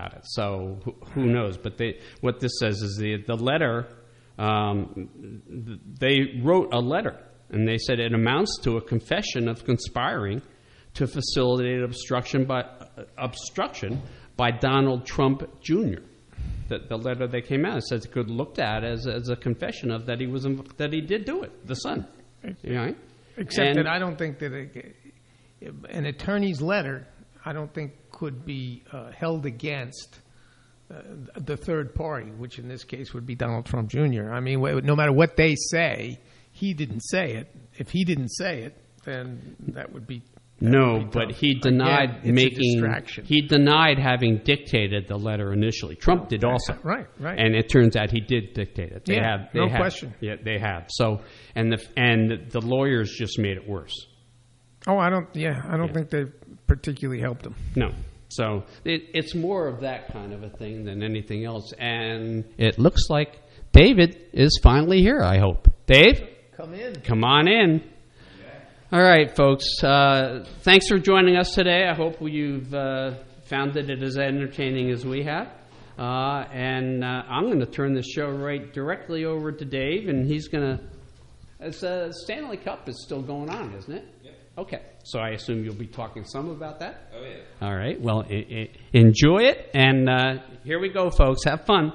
about it. So who knows? But what this says is the letter, they wrote a letter, and they said it amounts to a confession of conspiring to facilitate obstruction by Donald Trump Jr. The letter that came out, it says it could looked at as a confession of that he did do it, the son. Right? Except that I don't think that an attorney's letter, I don't think could be held against the third party, which in this case would be Donald Trump Jr. I mean, no matter what they say, he didn't say it. If he didn't say it, then that would be no. But he denied He denied having dictated the letter initially. Trump did also. Right. And it turns out he did dictate it. They have. Question. Yeah, they have. So, and the lawyers just made it worse. Oh, I don't think they particularly helped him. No. So it's more of that kind of a thing than anything else. And it looks like David is finally here, I hope. Dave? Come in. Come on in. All right, folks. Thanks for joining us today. I hope you've found it as entertaining as we have. And I'm going to turn the show directly over to Dave, and he's going to... Stanley Cup is still going on, isn't it? Yep. Okay. So I assume you'll be talking some about that? Oh, yeah. All right. Well, enjoy it, and here we go, folks. Have fun.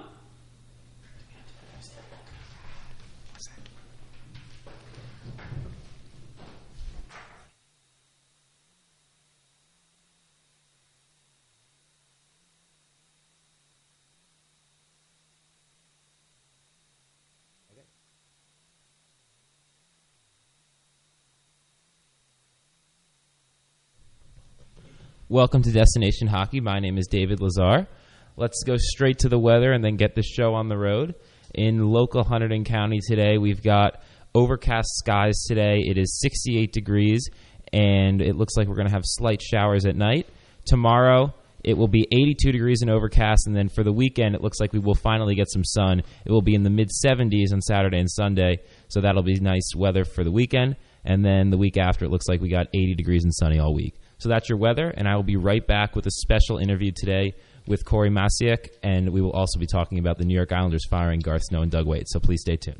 Welcome to Destination Hockey. My name is David Lazar. Let's go straight to the weather and then get the show on the road. In local Hunterdon County today, we've got overcast skies today. It is 68 degrees, and it looks like we're going to have slight showers at night. Tomorrow, it will be 82 degrees and overcast, and then for the weekend, it looks like we will finally get some sun. It will be in the mid-70s on Saturday and Sunday, so that'll be nice weather for the weekend. And then the week after, it looks like we got 80 degrees and sunny all week. So that's your weather, and I will be right back with a special interview today with Corey Masiak, and we will also be talking about the New York Islanders firing Garth Snow and Doug Weight, so please stay tuned.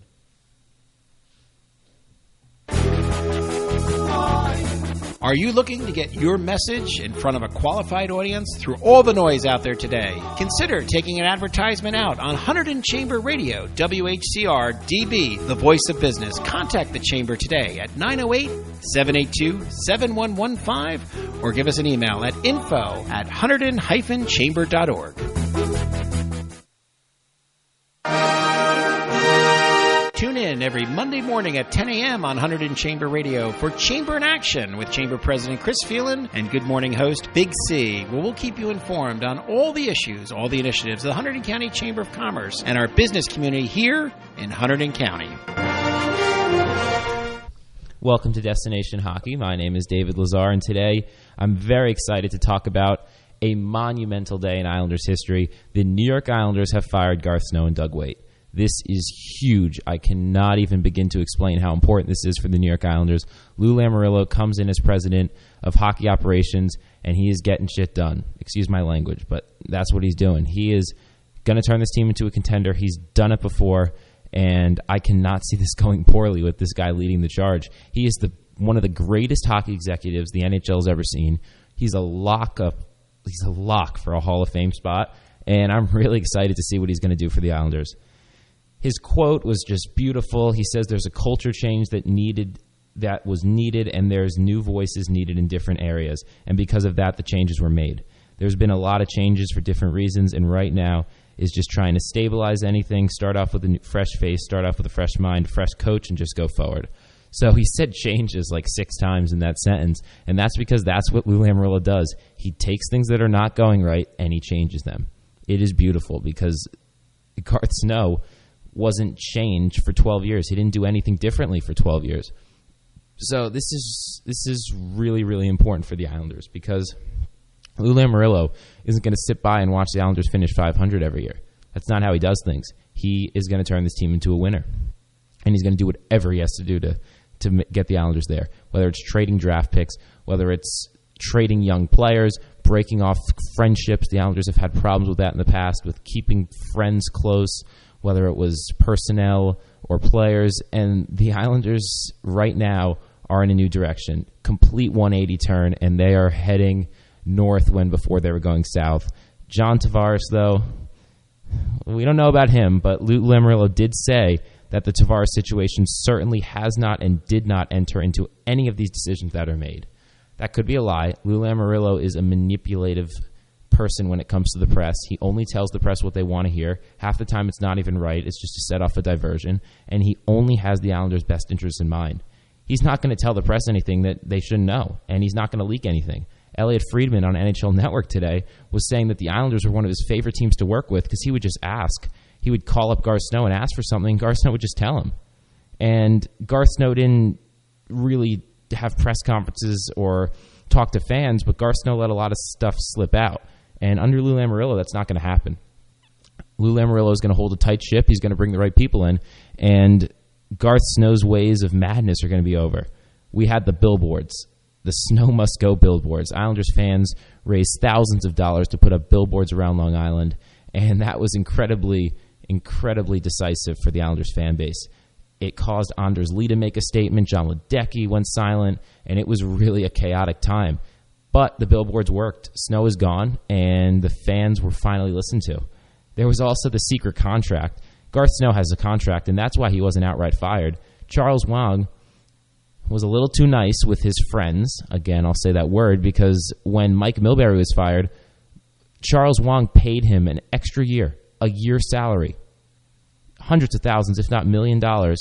Are you looking to get your message in front of a qualified audience through all the noise out there today? Consider taking an advertisement out on Hunterdon Chamber Radio, WHCR-DB, the voice of business. Contact the Chamber today at 908-782-7115 or give us an email at info@hunterdon-chamber.org. Tune in every Monday morning at 10 a.m. on Hunterdon Chamber Radio for Chamber in Action with Chamber President Chris Phelan and Good Morning host Big C, where we'll keep you informed on all the issues, all the initiatives of the Hunterdon County Chamber of Commerce and our business community here in Hunterdon County. Welcome to Destination Hockey. My name is David Lazar, and today I'm very excited to talk about a monumental day in Islanders history. The New York Islanders have fired Garth Snow and Doug Weight. This is huge. I cannot even begin to explain how important this is for the New York Islanders. Lou Lamoriello comes in as president of hockey operations, and he is getting shit done. Excuse my language, but that's what he's doing. He is going to turn this team into a contender. He's done it before, and I cannot see this going poorly with this guy leading the charge. He is one of the greatest hockey executives the NHL has ever seen. He's a lock for a Hall of Fame spot, and I'm really excited to see what he's going to do for the Islanders. His quote was just beautiful. He says there's a culture change that was needed, and there's new voices needed in different areas. And because of that, the changes were made. There's been a lot of changes for different reasons, and right now is just trying to stabilize anything, start off with a fresh face, start off with a fresh mind, fresh coach, and just go forward. So he said changes like 6 times in that sentence, and that's because that's what Lou Lamoriello does. He takes things that are not going right, and he changes them. It is beautiful because Garth Snow wasn't changed for 12 years. He didn't do anything differently for 12 years. So this is really, really important for the Islanders because Lou Lamoriello isn't going to sit by and watch the Islanders finish 500 every year. That's not how he does things. He is going to turn this team into a winner, and he's going to do whatever he has to do to get the Islanders there, whether it's trading draft picks, whether it's trading young players, breaking off friendships. The Islanders have had problems with that in the past, with keeping friends close, whether it was personnel or players. And the Islanders right now are in a new direction, complete 180 turn, and they are heading north when before they were going south. John Tavares, though, we don't know about him, but Lou Lamoriello did say that the Tavares situation certainly has not and did not enter into any of these decisions that are made. That could be a lie. Lou Lamoriello is a manipulative person when it comes to the press. He only tells the press what they want to hear. Half the time it's not even right. It's just to set off a diversion. And he only has the Islanders' best interests in mind. He's not going to tell the press anything that they shouldn't know, and he's not going to leak anything. Elliot Friedman on NHL Network today was saying that the Islanders were one of his favorite teams to work with because he would just ask. He would call up Garth Snow and ask for something, and Garth Snow would just tell him. And Garth Snow didn't really have press conferences or talk to fans, but Garth Snow let a lot of stuff slip out. And under Lou Lamoriello, that's not going to happen. Lou Lamoriello is going to hold a tight ship. He's going to bring the right people in, and Garth Snow's ways of madness are going to be over. We had the billboards, the Snow Must Go billboards. Islanders fans raised thousands of dollars to put up billboards around Long Island, and that was incredibly decisive for the Islanders fan base. It caused Anders Lee to make a statement. John Ledecky went silent, and it was really a chaotic time. But the billboards worked. Snow is gone, and the fans were finally listened to. There was also the secret contract. Garth Snow has a contract, and that's why he wasn't outright fired. Charles Wang was a little too nice with his friends. Again, I'll say that word because when Mike Milbury was fired, Charles Wang paid him an extra year, a year's salary, hundreds of thousands, if not $1 million,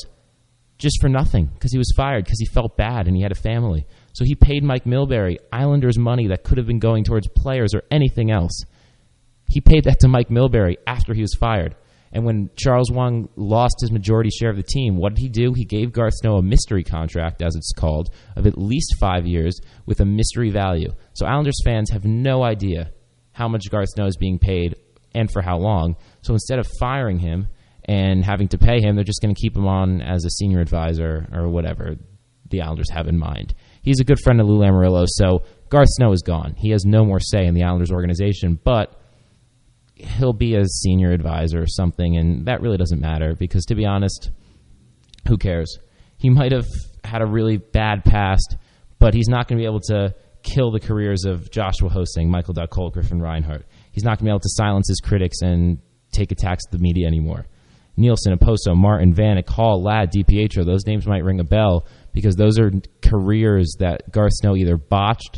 just for nothing because he was fired because he felt bad and he had a family. So he paid Mike Milbury Islanders money that could have been going towards players or anything else. He paid that to Mike Milbury after he was fired. And when Charles Wang lost his majority share of the team, what did he do? He gave Garth Snow a mystery contract, as it's called, of at least 5 years with a mystery value. So Islanders fans have no idea how much Garth Snow is being paid and for how long. So instead of firing him and having to pay him, they're just going to keep him on as a senior advisor or whatever the Islanders have in mind. He's a good friend of Lou Lamoriello, so Garth Snow is gone. He has no more say in the Islanders organization, but he'll be a senior advisor or something, and that really doesn't matter because, to be honest, who cares? He might have had a really bad past, but he's not going to be able to kill the careers of Joshua Hosing, Michael Duckhol, Griffin Reinhart. He's not going to be able to silence his critics and take attacks at the media anymore. Nielsen, Oposo, Martin, Vanek, Hall, Ladd, DiPietro, those names might ring a bell because those are careers that Garth Snow either botched,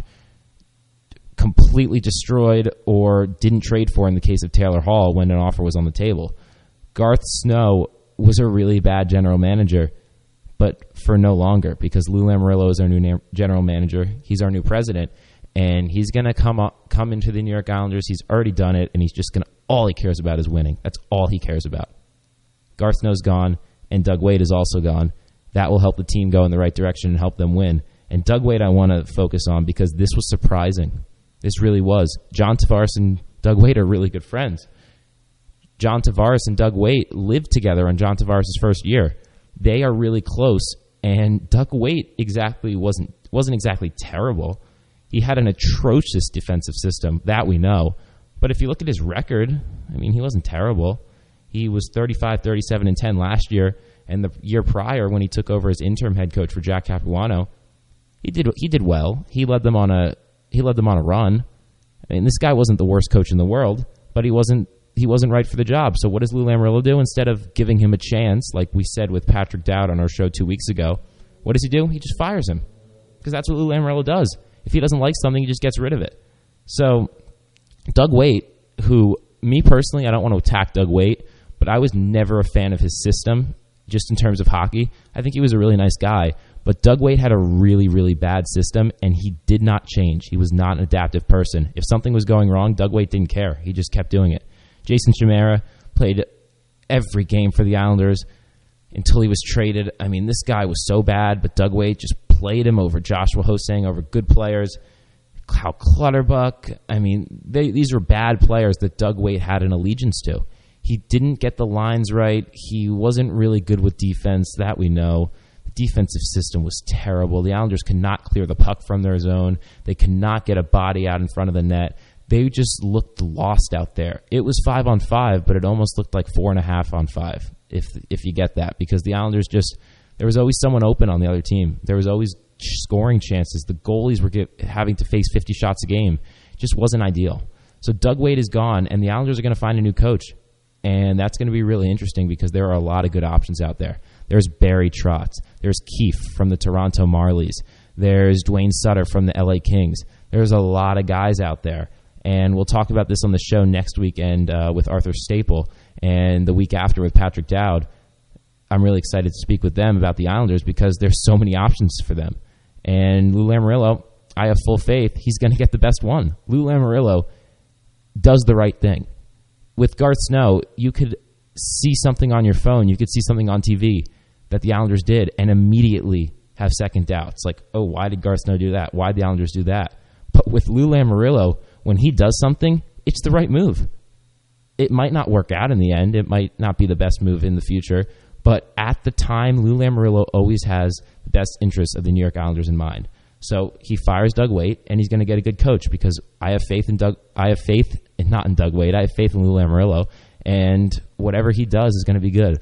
completely destroyed, or didn't trade for in the case of Taylor Hall when an offer was on the table. Garth Snow was a really bad general manager, but for no longer because Lou Lamoriello is our new general manager. He's our new president, and he's going to come into the New York Islanders. He's already done it, and he's just going to, all he cares about is winning. That's all he cares about. Garth Snow's gone, and Doug Weight is also gone. That will help the team go in the right direction and help them win. And Doug Weight I want to focus on because this was surprising. This really was. John Tavares and Doug Weight are really good friends. John Tavares and Doug Weight lived together on John Tavares' first year. They are really close, and Doug Weight wasn't exactly terrible. He had an atrocious defensive system, that we know. But if you look at his record, I mean, he wasn't terrible. He was 35, 37, and 10 last year, and the year prior when he took over as interim head coach for Jack Capuano, he did well. He led them on a run. I mean, this guy wasn't the worst coach in the world, but he wasn't right for the job. So what does Lou Lamoriello do? Instead of giving him a chance, like we said with Patrick Dowd on our show 2 weeks ago, what does he do? He just fires him because that's what Lou Lamoriello does. If he doesn't like something, he just gets rid of it. So Doug Weight, who, me personally, I don't want to attack Doug Weight, but I was never a fan of his system just in terms of hockey. I think he was a really nice guy. But Doug Weight had a really, really bad system, and he did not change. He was not an adaptive person. If something was going wrong, Doug Weight didn't care. He just kept doing it. Jason Chimera played every game for the Islanders until he was traded. I mean, this guy was so bad, but Doug Weight just played him over Joshua Hosang, over good players. Kyle Clutterbuck. I mean, these were bad players that Doug Weight had an allegiance to. He didn't get the lines right. He wasn't really good with defense, that we know. The defensive system was terrible. The Islanders could not clear the puck from their zone. They could not get a body out in front of the net. They just looked lost out there. It was 5-on-5, but it almost looked like 4.5-on-5, if you get that, because the Islanders there was always someone open on the other team. There was always scoring chances. The goalies were having to face 50 shots a game. It just wasn't ideal. So Doug Weight is gone, and the Islanders are going to find a new coach. And that's going to be really interesting because there are a lot of good options out there. There's Barry Trotz. There's Keefe from the Toronto Marlies. There's Dwayne Sutter from the LA Kings. There's a lot of guys out there. And we'll talk about this on the show next weekend with Arthur Staple and the week after with Patrick Dowd. I'm really excited to speak with them about the Islanders because there's so many options for them. And Lou Lamoriello, I have full faith he's going to get the best one. Lou Lamoriello does the right thing. With Garth Snow, you could see something on your phone, you could see something on TV that the Islanders did and immediately have second doubts. Like, oh, why did Garth Snow do that? Why did the Islanders do that? But with Lou Lamoriello, when he does something, it's the right move. It might not work out in the end. It might not be the best move in the future. But at the time, Lou Lamoriello always has the best interests of the New York Islanders in mind. So he fires Doug Weight, and he's going to get a good coach because I have faith in Doug. I have faith not in Doug Weight. I have faith in Lou Lamoriello, and whatever he does is going to be good.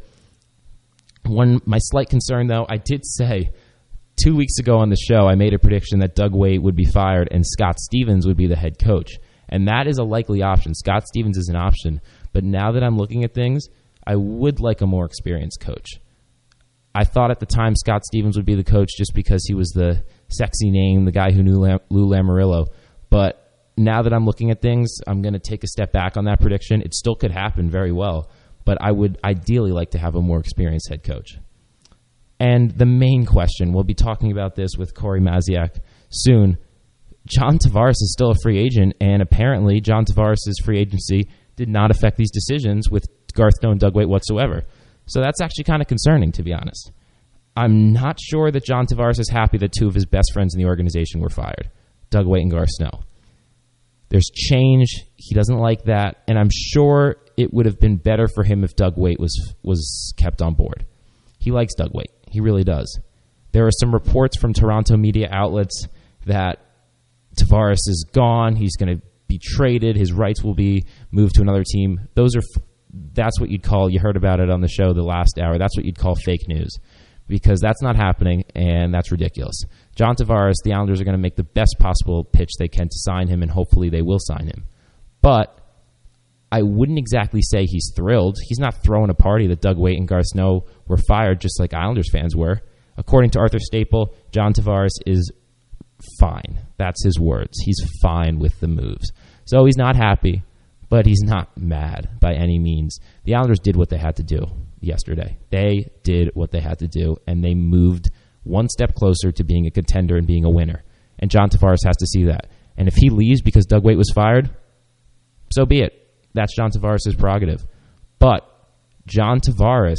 My slight concern, though, I did say 2 weeks ago on the show, I made a prediction that Doug Weight would be fired and Scott Stevens would be the head coach, and that is a likely option. Scott Stevens is an option, but now that I'm looking at things, I would like a more experienced coach. I thought at the time Scott Stevens would be the coach just because he was the sexy name, the guy who knew Lou Lamoriello. But now that I'm looking at things, I'm going to take a step back on that prediction. It still could happen very well, but I would ideally like to have a more experienced head coach. And the main question, we'll be talking about this with Corey Maziak soon. John Tavares is still a free agent, and apparently John Tavares' free agency did not affect these decisions with Garth Snow and Doug Weight whatsoever. So that's actually kind of concerning, to be honest. I'm not sure that John Tavares is happy that two of his best friends in the organization were fired, Doug Weight and Garth Snow. There's change. He doesn't like that, and I'm sure it would have been better for him if Doug Weight was kept on board. He likes Doug Weight. He really does. There are some reports from Toronto media outlets that Tavares is gone. He's going to be traded. His rights will be moved to another team. That's what you'd call, you heard about it on the show the last hour, that's what you'd call fake news. Because that's not happening, and that's ridiculous. John Tavares, the Islanders are going to make the best possible pitch they can to sign him, and hopefully they will sign him. But I wouldn't exactly say he's thrilled. He's not throwing a party that Doug Weight and Garth Snow were fired, just like Islanders fans were. According to Arthur Staple, John Tavares is fine. That's his words. He's fine with the moves. So he's not happy, but he's not mad by any means. The Islanders did what they had to do yesterday. They did what they had to do, and they moved one step closer to being a contender and being a winner. And John Tavares has to see that. And if he leaves because Doug Weight was fired, so be it. That's John Tavares' prerogative. But John Tavares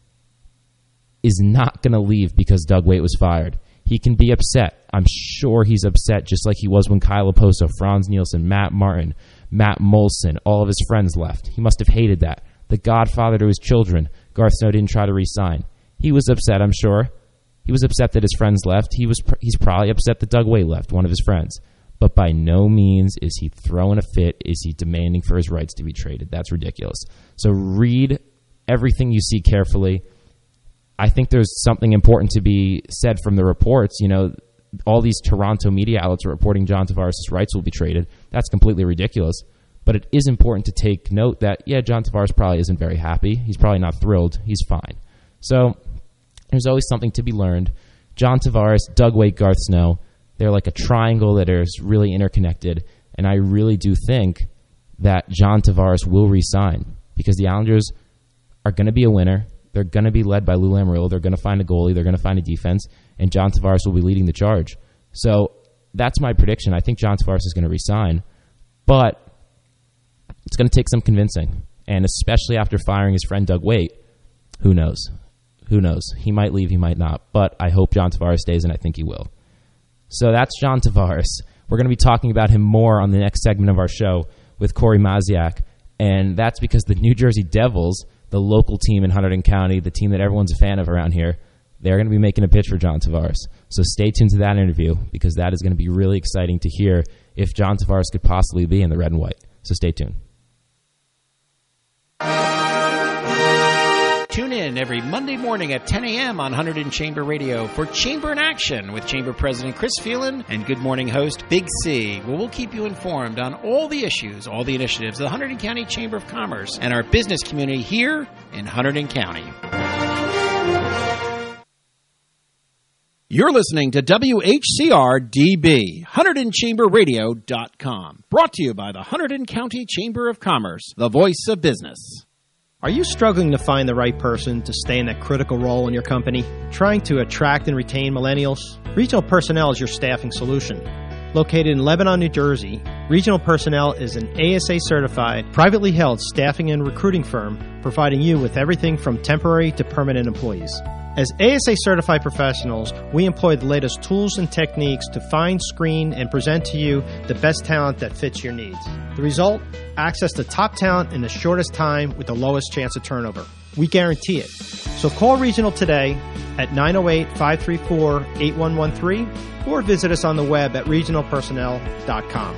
is not going to leave because Doug Weight was fired. He can be upset. I'm sure he's upset just like he was when Kyle Oposo, Franz Nielsen, Matt Martin, Matt Molson, all of his friends left. He must have hated that. The godfather to his children, Garth Snow didn't try to re-sign. He was upset, I'm sure. He was upset that his friends left. He's probably upset that Doug Weight left, one of his friends. But by no means is he throwing a fit, is he demanding for his rights to be traded. That's ridiculous. So read everything you see carefully. I think there's something important to be said from the reports. You know, all these Toronto media outlets are reporting John Tavares' rights will be traded. That's completely ridiculous. But it is important to take note that, yeah, John Tavares probably isn't very happy. He's probably not thrilled. He's fine. So there's always something to be learned. John Tavares, Doug Weight, Garth Snow, they're like a triangle that is really interconnected. And I really do think that John Tavares will re-sign because the Islanders are going to be a winner. They're going to be led by Lou Lamoriello. They're going to find a goalie. They're going to find a defense. And John Tavares will be leading the charge. So that's my prediction. I think John Tavares is going to re-sign. But it's going to take some convincing. And especially after firing his friend Doug Weight, who knows? Who knows? He might leave, he might not. But I hope John Tavares stays, and I think he will. So that's John Tavares. We're going to be talking about him more on the next segment of our show with Corey Maziak. And that's because the New Jersey Devils, the local team in Hunterdon County, the team that everyone's a fan of around here, they're going to be making a pitch for John Tavares. So stay tuned to that interview, because that is going to be really exciting to hear if John Tavares could possibly be in the red and white. So stay tuned. Tune in every Monday morning at 10 a.m. on Hunterdon in Chamber Radio for Chamber in Action with Chamber President Chris Phelan and Good Morning host Big C, where we'll keep you informed on all the issues, all the initiatives of the Hunterdon County Chamber of Commerce and our business community here in Hunterdon County. You're listening to WHCR-DB, HunterdonChamberRadio.com, brought to you by the Hunterdon County Chamber of Commerce, the voice of business. Are you struggling to find the right person to stay in that critical role in your company? Trying to attract and retain millennials? Regional Personnel is your staffing solution. Located in Lebanon, New Jersey, Regional Personnel is an ASA-certified, privately held staffing and recruiting firm providing you with everything from temporary to permanent employees. As ASA-certified professionals, we employ the latest tools and techniques to find, screen, and present to you the best talent that fits your needs. The result? Access to top talent in the shortest time with the lowest chance of turnover. We guarantee it. So call Regional today at 908-534-8113 or visit us on the web at regionalpersonnel.com.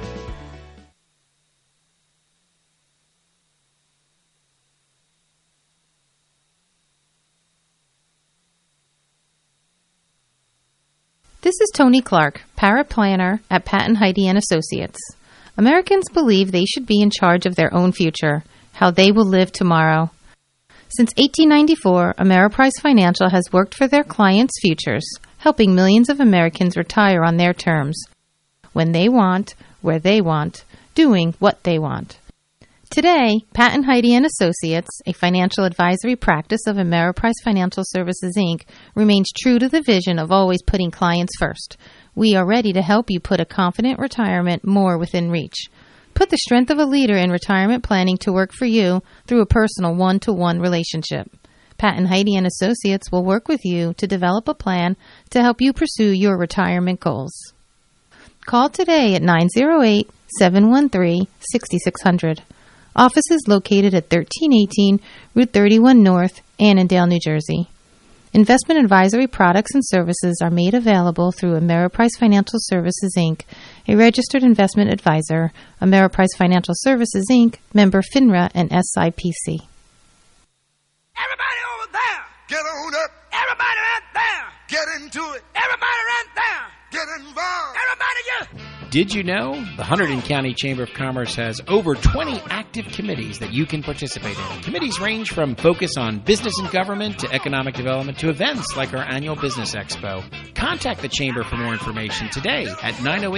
This is Tony Clark, paraplanner at Patton Heide & Associates. Americans believe they should be in charge of their own future, how they will live tomorrow. Since 1894, Ameriprise Financial has worked for their clients' futures, helping millions of Americans retire on their terms, when they want, where they want, doing what they want. Today, Patton Heide & Associates, a financial advisory practice of Ameriprise Financial Services, Inc., remains true to the vision of always putting clients first. We are ready to help you put a confident retirement more within reach. Put the strength of a leader in retirement planning to work for you through a personal one-to-one relationship. Patton Heide & Associates will work with you to develop a plan to help you pursue your retirement goals. Call today at 908-713-6600. Office is located at 1318 Route 31 North, Annandale, New Jersey. Investment advisory products and services are made available through Ameriprise Financial Services, Inc., a registered investment advisor, Ameriprise Financial Services, Inc., member FINRA and SIPC. Everybody over there, get on up. Everybody right there, get into it. Everybody right there, get involved. Everybody get... Did you know the Hunterdon County Chamber of Commerce has over 20 active committees that you can participate in? Committees range from focus on business and government to economic development to events like our annual Business Expo. Contact the Chamber for more information today at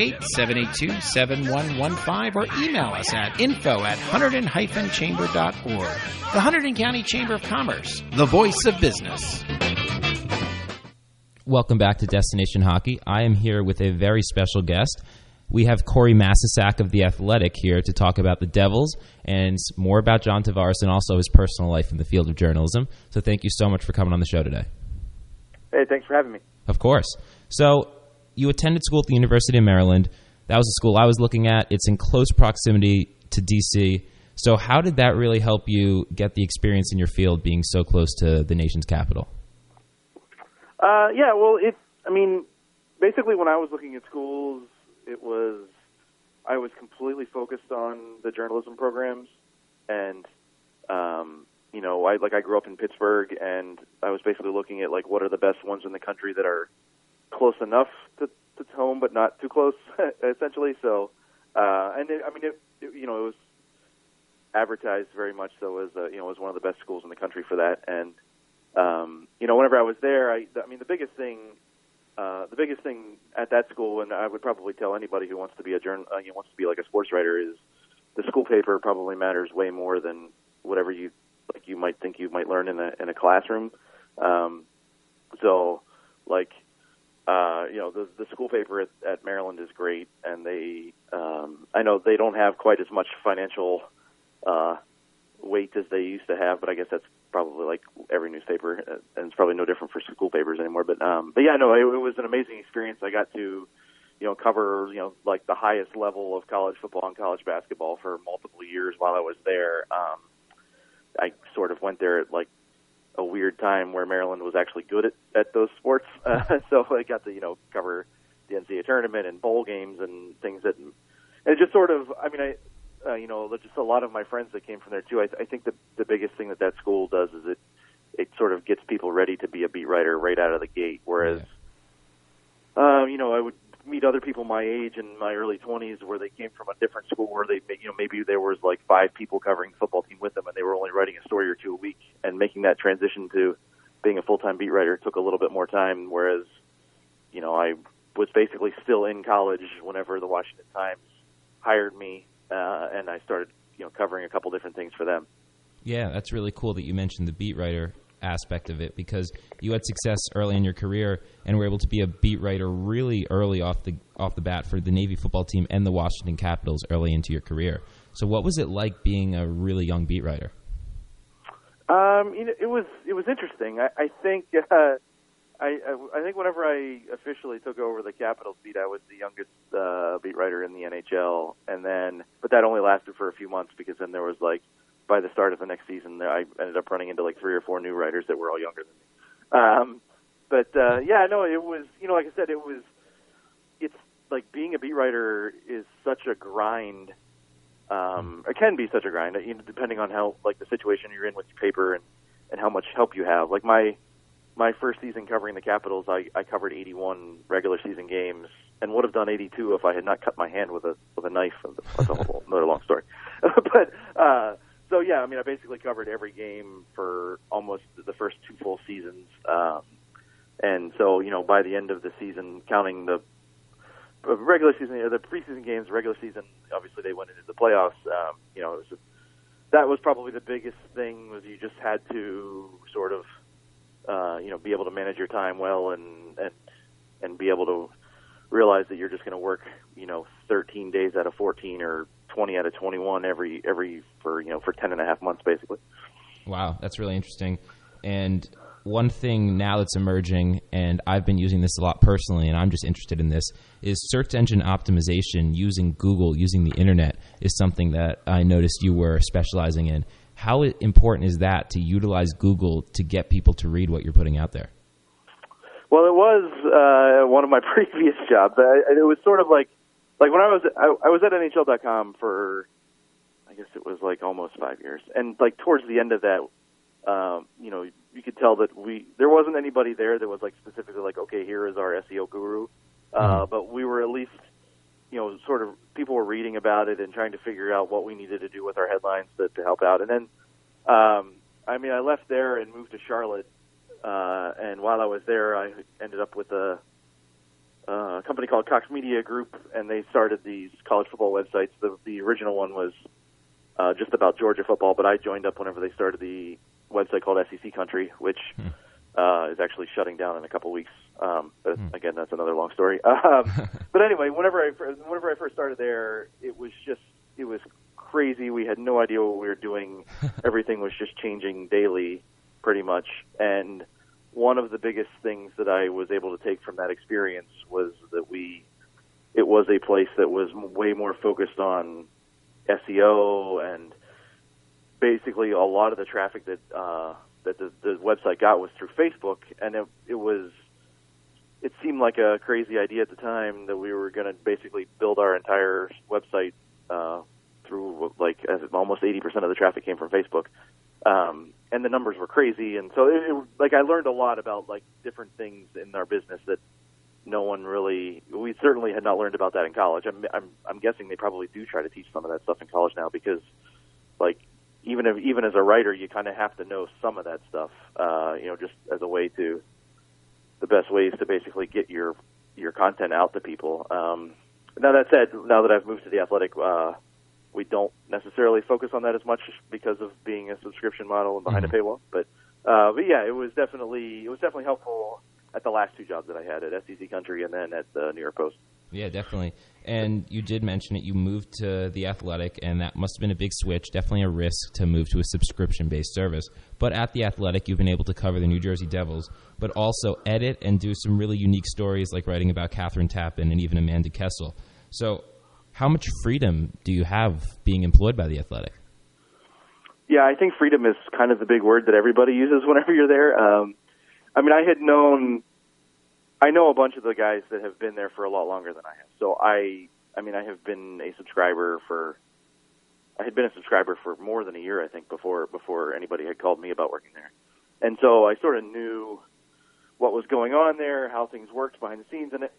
908-782-7115 or email us at info@hunterdon-chamber.org. The Hunterdon County Chamber of Commerce, the voice of business. Welcome back to Destination Hockey. I am here with a very special guest. We have Corey Masisak of The Athletic here to talk about the Devils and more about John Tavares and also his personal life in the field of journalism. So thank you so much for coming on the show today. Hey, thanks for having me. Of course. So you attended school at the University of Maryland. That was the school I was looking at. It's in close proximity to D.C. So how did that really help you get the experience in your field being so close to the nation's capital? Basically when I was looking at schools, I was completely focused on the journalism programs, and I grew up in Pittsburgh, and I was basically looking at what are the best ones in the country that are close enough to home, but not too close, essentially. So, it was advertised very much so as as one of the best schools in the country for that, and whenever I was there, the biggest thing at that school, and I would probably tell anybody who wants to be wants to be like a sports writer, is the school paper probably matters way more than whatever you might think you might learn in a classroom. The school paper at Maryland is great, and they I know they don't have quite as much financial weight as they used to have, but I guess that's probably like every newspaper, and it's probably no different for school papers anymore. But yeah, no, it was an amazing experience. I got to, cover, the highest level of college football and college basketball for multiple years while I was there. I sort of went there at a weird time where Maryland was actually good at those sports. So I got to, cover the NCAA tournament and bowl games and things and it just sort of, just a lot of my friends that came from there too. I think the biggest thing that school does is it sort of gets people ready to be a beat writer right out of the gate. Whereas, I would meet other people my age in my early 20s where they came from a different school where maybe there was like 5 people covering the football team with them and they were only writing a story or 2 a week, and making that transition to being a full-time beat writer took a little bit more time, whereas, I was basically still in college whenever the Washington Times hired me, and I started, covering a couple different things for them. Yeah, that's really cool that you mentioned the beat writer aspect of it, because you had success early in your career and were able to be a beat writer really early off the bat for the Navy football team and the Washington Capitals early into your career. So what was it like being a really young beat writer? It was interesting. I think I think whenever I officially took over the Capitals beat, I was the youngest beat writer in the NHL, but that only lasted for a few months, because then there was by the start of the next season, I ended up running into 3 or 4 new writers that were all younger than me. It was, like I said, it's like being a beat writer is such a grind. It can be such a grind, depending on how, the situation you're in with your paper and how much help you have. Like my first season covering the Capitals, I covered 81 regular season games and would have done 82 if I had not cut my hand with a knife. That's another long story. I basically covered every game for almost the first 2 full seasons. And so, by the end of the season, counting the regular season, the preseason games, regular season, obviously they went into the playoffs. That was probably the biggest thing, was you just had to sort of, be able to manage your time well and be able to realize that you're just going to work, 13 days out of 14 or 20 out of 21 every for 10 and a half months, basically. Wow, that's really interesting. And one thing now that's emerging, and I've been using this a lot personally, and I'm just interested in this, is search engine optimization using Google, using the internet, is something that I noticed you were specializing in. How important is that to utilize Google to get people to read what you're putting out there? Well, it was one of my previous jobs. It was sort of like when I was at NHL.com for, I guess it was almost 5 years, and towards the end of that, you could tell that there wasn't anybody there that was specifically okay, here is our SEO guru, but we were at least, sort of, people were reading about it and trying to figure out what we needed to do with our headlines to help out. And then, I left there and moved to Charlotte, and while I was there, I ended up with a company called Cox Media Group, and they started these college football websites. The original one was just about Georgia football, but I joined up whenever they started the website called SEC Country, which is actually shutting down in a couple weeks. But again, that's another long story. But anyway, whenever I first started there, it was crazy. We had no idea what we were doing. Everything was just changing daily, pretty much. And one of the biggest things that I was able to take from that experience was that it was a place that was way more focused on SEO, and basically a lot of the traffic that the website got was through Facebook, and it seemed like a crazy idea at the time that we were going to basically build our entire website through almost 80% of the traffic came from Facebook, and the numbers were crazy, and so I learned a lot about different things in our business that we certainly had not learned about that in college. I'm guessing they probably do try to teach some of that stuff in college now, because even as a writer, you kind of have to know some of that stuff, just as a way to, the best ways to basically get your content out to people. Now that said, now that I've moved to The Athletic, we don't necessarily focus on that as much because of being a subscription model and behind a paywall. But yeah, it was definitely helpful at the last 2 jobs that I had, at SEC Country and then at the New York Post. Yeah, definitely. And you did mention it. You moved to The Athletic, and that must have been a big switch, definitely a risk to move to a subscription-based service. But at The Athletic, you've been able to cover the New Jersey Devils, but also edit and do some really unique stories, like writing about Catherine Tappan and even Amanda Kessel. So how much freedom do you have being employed by The Athletic? Yeah, I think freedom is kind of the big word that everybody uses whenever you're there. I mean, I know a bunch of the guys that have been there for a lot longer than I have. So I have been a subscriber for more than a year, I think, before anybody had called me about working there. And so I sort of knew what was going on there, how things worked behind the scenes. And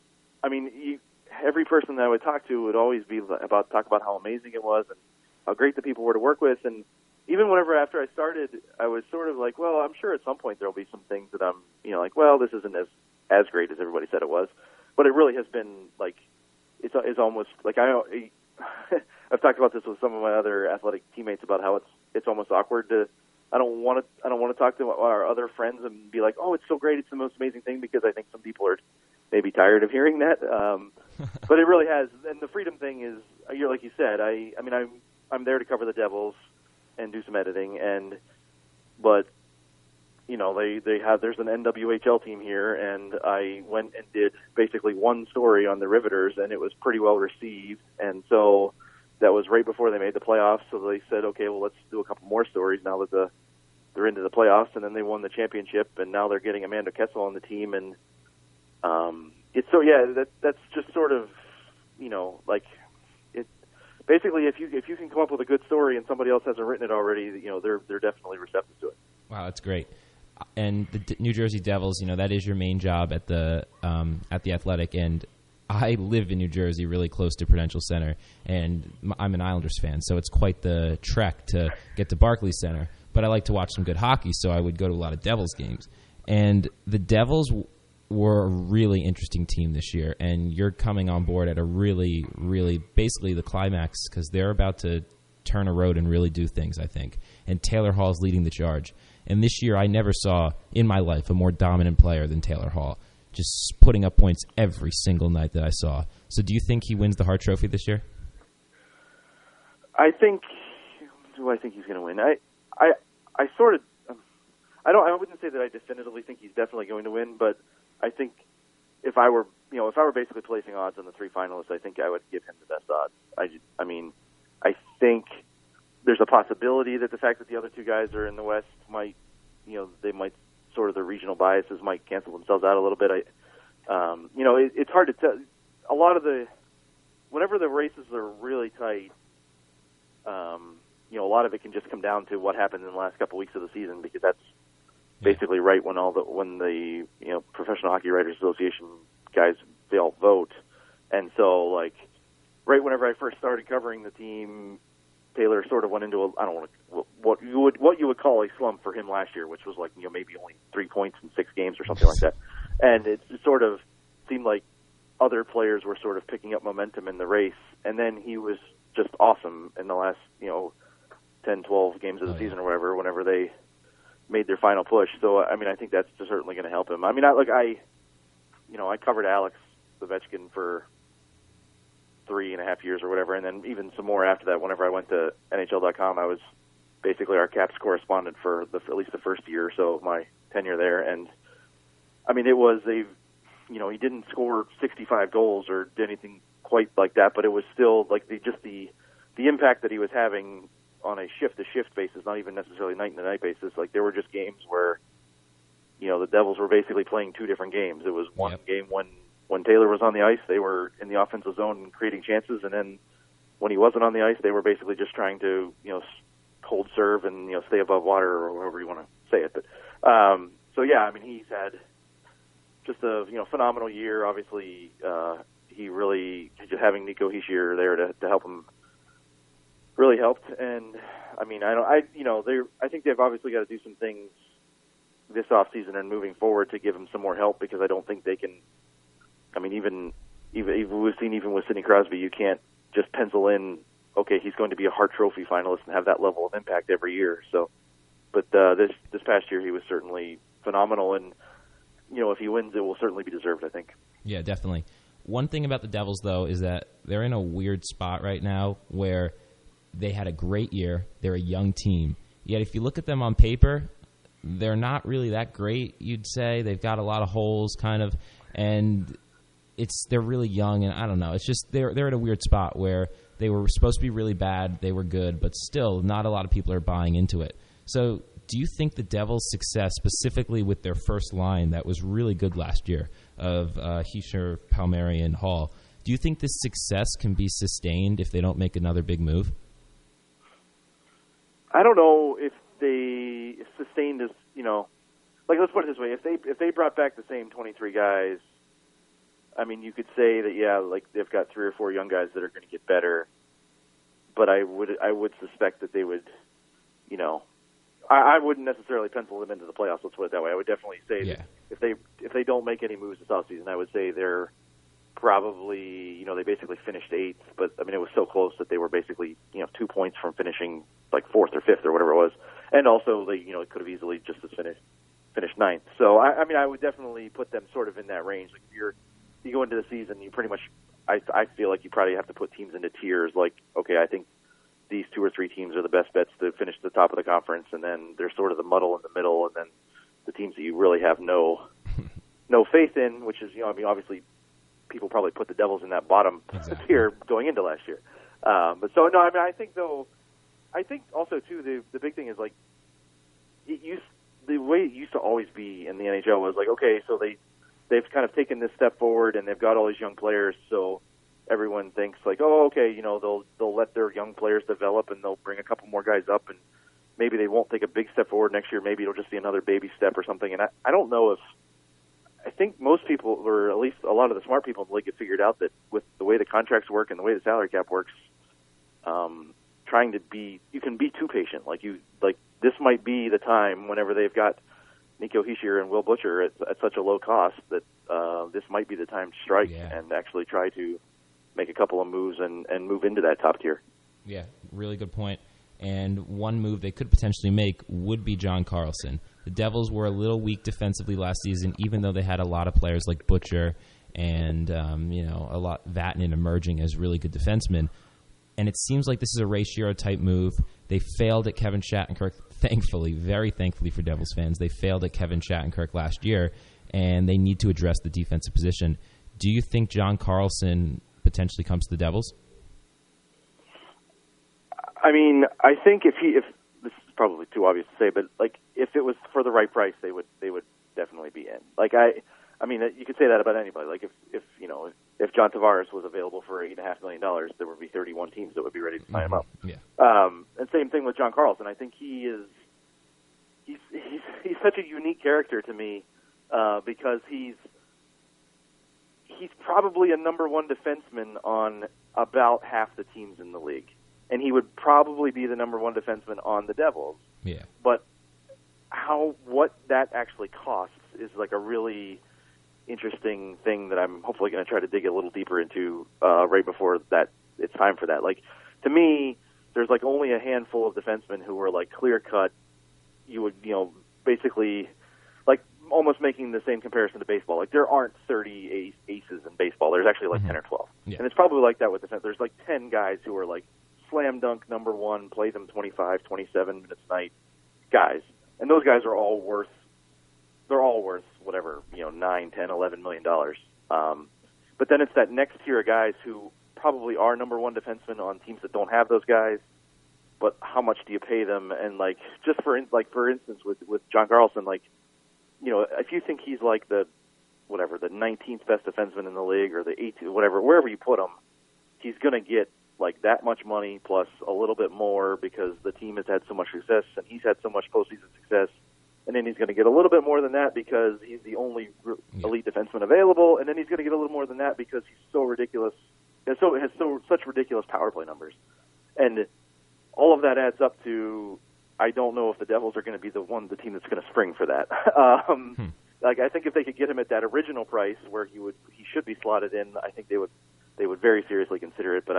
every person that I would talk to would always talk about how amazing it was and how great the people were to work with. And even after I started, I was sort of like, well, I'm sure at some point there'll be some things that I'm, like, well, this isn't as great as everybody said it was. But it really has been like, it's almost like I've talked about this with some of my other athletic teammates about how it's almost awkward to. I don't want to talk to our other friends and be like, oh, it's so great, it's the most amazing thing, because I think some people are maybe tired of hearing that. But it really has, and the freedom thing is, like you said, I'm there to cover the Devils and do some editing, but there's an NWHL team here, and I went and did basically one story on the Riveters, and it was pretty well received, and so that was right before they made the playoffs. So they said, okay, well, let's do a couple more stories now that they're into the playoffs, and then they won the championship, and now they're getting Amanda Kessel on the team, and that's just sort of, like it. Basically, if you can come up with a good story and somebody else hasn't written it already, they're definitely receptive to it. Wow, that's great. And the New Jersey Devils, that is your main job at the Athletic, and I live in New Jersey, really close to Prudential Center, and I'm an Islanders fan, so it's quite the trek to get to Barclays Center. But I like to watch some good hockey, so I would go to a lot of Devils games. And the Devils were a really interesting team this year, and you're coming on board at a really, really, basically the climax, because they're about to turn a road and really do things, I think. And Taylor Hall's leading the charge. And this year I never saw in my life a more dominant player than Taylor Hall, just putting up points every single night that I saw. So do you think he wins the Hart Trophy this year? I think he's going to win? I sort of, I wouldn't say that I definitively think he's definitely going to win, but I think if I were basically placing odds on the three finalists, I think I would give him the best odds. I think there's a possibility that the fact that the other two guys are in the West might, they might sort of, the regional biases might cancel themselves out a little bit. It's hard to tell. A lot of whenever the races are really tight, a lot of it can just come down to what happened in the last couple of weeks of the season, because that's basically right when the Professional Hockey Writers Association guys, they all vote. And so, like, right whenever I first started covering the team, Taylor sort of went into what you would call a slump for him last year, which was like, maybe only 3 points in 6 games or something like that. And it sort of seemed like other players were sort of picking up momentum in the race, and then he was just awesome in the last 10, 12 games of the season or whatever, whenever they made their final push. So I think that's certainly going to help him. I covered Alex Ovechkin for 3.5 years or whatever, and then even some more after that. Whenever I went to NHL.com, I was basically our Caps correspondent for at least the first year or so of my tenure there. And it was he didn't score 65 goals or anything quite like that, but it was still like the impact that he was having on a shift-to-shift basis, not even necessarily night-to-night basis. Like, there were just games where, the Devils were basically playing 2 different games. It was one game when Taylor was on the ice, they were in the offensive zone and creating chances, and then when he wasn't on the ice, they were basically just trying to, hold serve and, stay above water, or however you want to say it. But, he's had just a, phenomenal year. Obviously, he really, just having Nico Hischier there to help him really helped. And I think they've obviously got to do some things this off season and moving forward to give him some more help, because I don't think they can. Even we've seen, even with Sidney Crosby, you can't just pencil in, okay, he's going to be a Hart Trophy finalist and have that level of impact every year. So, but this past year he was certainly phenomenal, and if he wins, it will certainly be deserved, I think. Yeah, definitely. One thing about the Devils, though, is that they're in a weird spot right now where they had a great year. They're a young team. Yet if you look at them on paper, they're not really that great, you'd say. They've got a lot of holes, kind of. And they're really young, and I don't know. It's just they're at a weird spot where they were supposed to be really bad, they were good, but still not a lot of people are buying into it. So do you think the Devils' success, specifically with their first line that was really good last year of Hischier, Palmieri, and Hall, do you think this success can be sustained if they don't make another big move? I don't know if they sustained as, like, let's put it this way. If they brought back the same 23 guys, I mean, you could say that, yeah, like they've got 3 or 4 young guys that are going to get better, but I would suspect that they would, I wouldn't necessarily pencil them into the playoffs. Let's put it that way. I would definitely say that if they don't make any moves this offseason, I would say they're probably, they basically finished 8th, but I mean, it was so close that they were basically, 2 points from finishing like 4th or 5th or whatever it was, and also they, could have easily just as finished 9th. So I mean, I would definitely put them sort of in that range. Like if you go into the season, you pretty much, I feel like you probably have to put teams into tiers. Like, okay, I think these 2 or 3 teams are the best bets to finish at the top of the conference, and then there's sort of the muddle in the middle, and then the teams that you really have no faith in, which is, I mean, obviously people probably put the Devils in that bottom tier going into last year. But so, no, I mean, I think also, too, the big thing is, like, the way it used to always be in the NHL was like, okay, so they've kind of taken this step forward, and they've got all these young players, so everyone thinks like, oh, okay, they'll let their young players develop, and they'll bring a couple more guys up, and maybe they won't take a big step forward next year. Maybe it'll just be another baby step or something. And I don't know if I think most people, or at least a lot of the smart people in the league, have figured out that with the way the contracts work and the way the salary cap works, you can be too patient. Like this might be the time whenever they've got Nico Hischier and Will Butcher at such a low cost that this might be the time to strike and actually try to make a couple of moves and move into that top tier. Yeah, really good point. And one move they could potentially make would be John Carlson. The Devils were a little weak defensively last season, even though they had a lot of players like Butcher and a lot Vatanen emerging as really good defensemen. And it seems like this is a Ray Shero type move. They failed at Kevin Shattenkirk, thankfully, very thankfully for Devils fans. They failed at Kevin Shattenkirk last year, and they need to address the defensive position. Do you think John Carlson potentially comes to the Devils? I mean, I think if this is probably too obvious to say, but like if it was for the right price, they would definitely be in. Like I mean, you could say that about anybody. Like if John Tavares was available for $8.5 million, there would be 31 teams that would be ready to sign him up. Yeah. And same thing with John Carlson. I think he's such a unique character to me because he's probably a number one defenseman on about half the teams in the league. And he would probably be the number one defenseman on the Devils. Yeah. But what that actually costs is like a really interesting thing that I'm hopefully going to try to dig a little deeper into right before that it's time for that. Like, to me, there's like only a handful of defensemen who are like clear cut. You would, basically like almost making the same comparison to baseball. Like there aren't 30 aces in baseball. There's actually like 10 or 12. Yeah. And it's probably like that with defense. There's like 10 guys who are like slam dunk number one, play them 25, 27 minutes a night guys. And those guys are all worth whatever, $9, $10, $11 million. But then it's that next tier of guys who probably are number one defensemen on teams that don't have those guys. But how much do you pay them? And like, just for instance, with John Carlson, like, if you think he's like the 19th best defenseman in the league or the 18th, whatever, wherever you put him, he's going to get like that much money plus a little bit more because the team has had so much success and he's had so much postseason success. And then he's going to get a little bit more than that because he's the only elite defenseman available. And then he's going to get a little more than that because he's so ridiculous, has such ridiculous power play numbers. And all of that adds up to, I don't know if the Devils are going to be the team that's going to spring for that. Like, I think if they could get him at that original price where he should be slotted in, I think they would very seriously consider it. But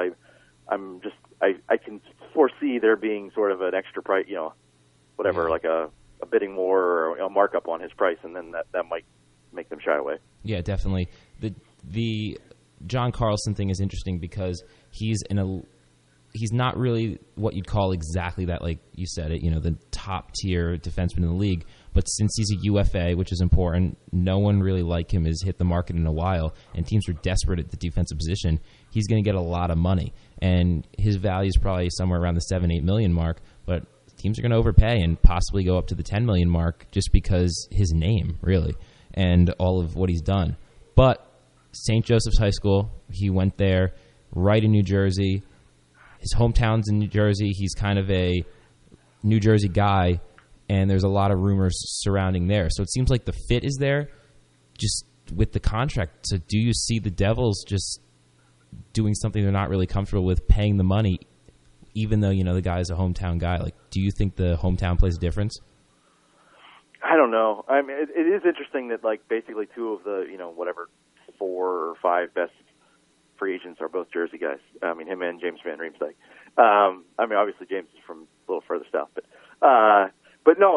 I can foresee there being sort of an extra price, like a bidding war or a markup on his price, and then that might make them shy away. Yeah, definitely. The John Carlson thing is interesting because he's not really what you'd call exactly that, like you said it, the top-tier defenseman in the league. But since he's a UFA, which is important, no one really like him has hit the market in a while, and teams are desperate at the defensive position, he's going to get a lot of money. And his value is probably somewhere around the $7-8 million mark, but teams are going to overpay and possibly go up to the $10 million mark just because his name, really, and all of what he's done. But St. Joseph's High School, he went there right in New Jersey. His hometown's in New Jersey. He's kind of a New Jersey guy, and there's a lot of rumors surrounding there. So it seems like the fit is there just with the contract. So do you see the Devils just doing something they're not really comfortable with, paying the money, even though, the guy's a hometown guy? Like, do you think the hometown plays a difference? I don't know. I mean, it is interesting that, like, basically two of the, 4 or 5 best free agents are both Jersey guys. I mean, him and James Van Riemsdyk. I mean, obviously James is from a little further south, but no,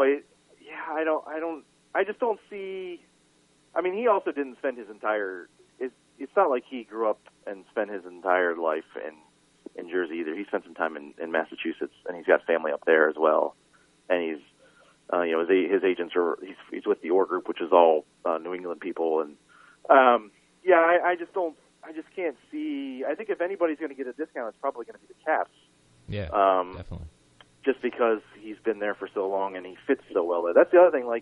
I just don't see. I mean, he also didn't spend his entire. It's not like he grew up and spent his entire life in Jersey either. He spent some time in Massachusetts, and he's got family up there as well. And he's, his agents are. He's with the Orr Group, which is all New England people, and I just don't. I just can't see. I think if anybody's going to get a discount, it's probably going to be the Caps. Yeah, definitely. Just because he's been there for so long and he fits so well there. That's the other thing. Like,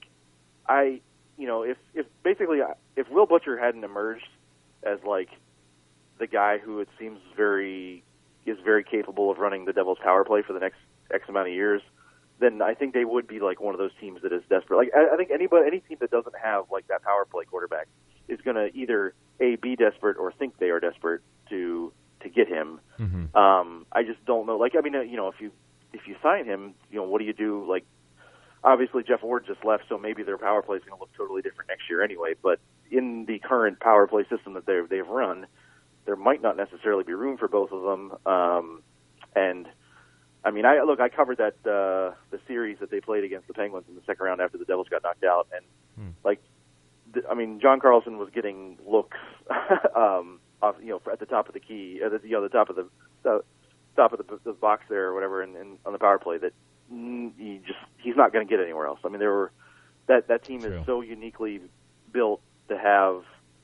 if Will Butcher hadn't emerged as like the guy who it seems is very capable of running the Devils' power play for the next X amount of years, then I think they would be like one of those teams that is desperate. Like, I think any team that doesn't have like that power play quarterback is going to either be desperate or think they are desperate to get him. Mm-hmm. I just don't know. Like, I mean, if you sign him, what do you do? Like, obviously Jeff Ward just left, so maybe their power play is going to look totally different next year anyway. But in the current power play system that they've run, there might not necessarily be room for both of them. And I mean, I covered that the series that they played against the Penguins in the second round after the Devils got knocked out, and John Carlson was getting looks, off, at the top of the key, the top of the box there or whatever, and on the power play that he's not going to get anywhere else. I mean, that team True. is so uniquely built to have,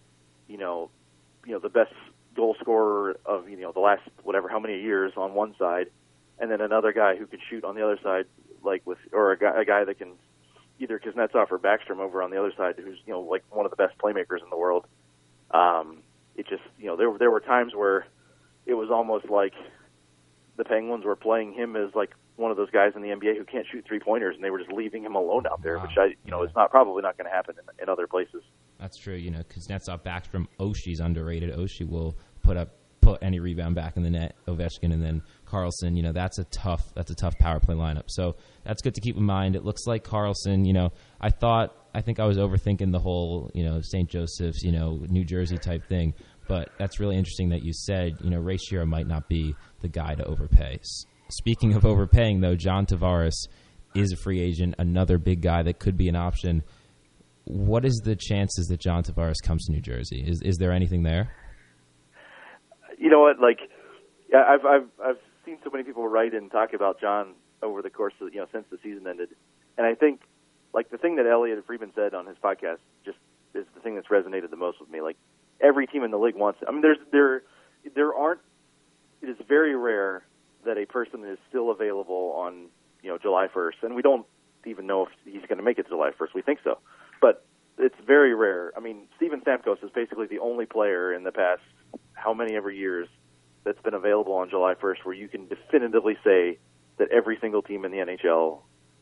the best goal scorer of the last how many years on one side, and then another guy who can shoot on the other side, or a guy that can either Kuznetsov or Backstrom over on the other side, who's like one of the best playmakers in the world. It just there were times where it was almost like the Penguins were playing him as like one of those guys in the NBA who can't shoot 3-pointers, and they were just leaving him alone out there, which is probably not going to happen in other places. That's true. Kuznetsov, Backstrom, Oshie's underrated. Oshie will put any rebound back in the net. Ovechkin, and then Carlson. That's a tough power play lineup. So that's good to keep in mind. It looks like Carlson. I think I was overthinking the whole St. Joseph's New Jersey type thing. But that's really interesting that you said Ray Shero might not be the guy to overpay. Speaking of overpaying, though, John Tavares is a free agent, another big guy that could be an option. What is the chances that John Tavares comes to New Jersey? Is there anything there? You know what? Like, I've seen so many people write and talk about John over the course of since the season ended, and I think like the thing that Elliot Friedman said on his podcast just is the thing that's resonated the most with me. Like, every team in the league wants it. I mean, there aren't. It is very rare that a person is still available on July 1st, and we don't even know if he's going to make it to July 1st. We think so, but it's very rare. I mean, Steven Stamkos is basically the only player in the past how many ever years that's been available on July 1st where you can definitively say that every single team in the NHL